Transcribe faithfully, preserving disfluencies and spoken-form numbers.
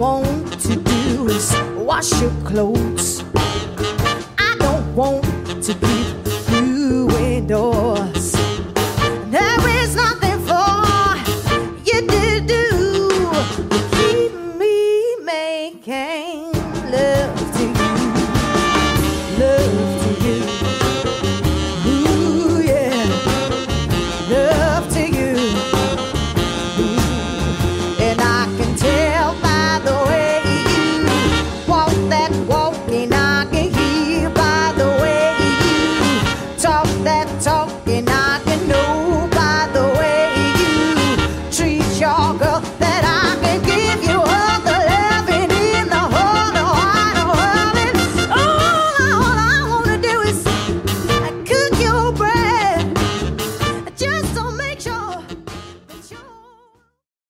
want to do is wash your clothes. I don't want to be